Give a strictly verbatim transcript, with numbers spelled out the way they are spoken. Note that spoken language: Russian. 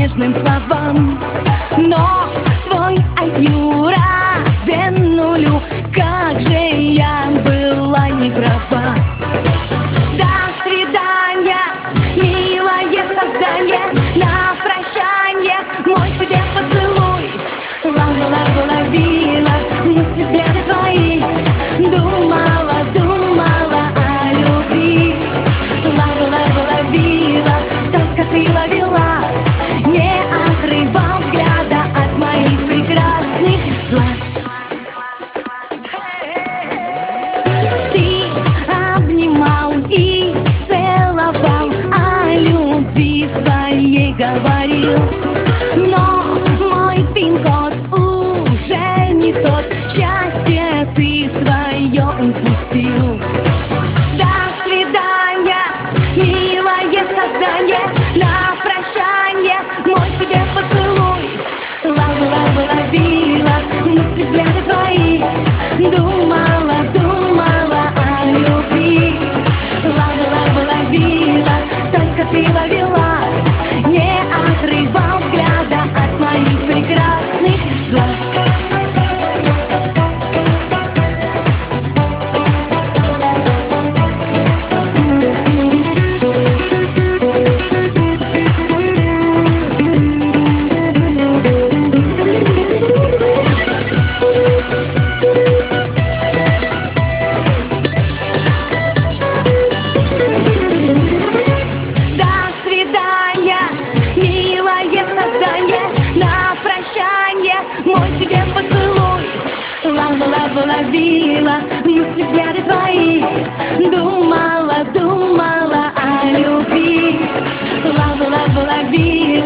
нежным словам. Но свой ай ю развернулю, как же я была не права. До свидания, милое создание, на прощание мой тебе поцелуй. Ловила, ловила мысли, взгляды твои, думала, думала о любви. Ловила, ловила, только ты ловила, не отрывал взгляда от моих прекрасных глаз. Ты обнимал и целовал, о любви своей говорил, но мой пин-код уже не тот, счастье ты свое упустил. До свидания, милое создание, на прощание мой тебе поцелуй. Ловила, ловила мысли, взгляды твои, думала, думала о любви. Ловила, ловила, только ты ловила, не отрывал взгляда от моих прекрасных глаз. На прощание мой тебе поцелуй. Ловила, ловила мысли, взгляды твои, думала, думала о любви. Ловила, ловила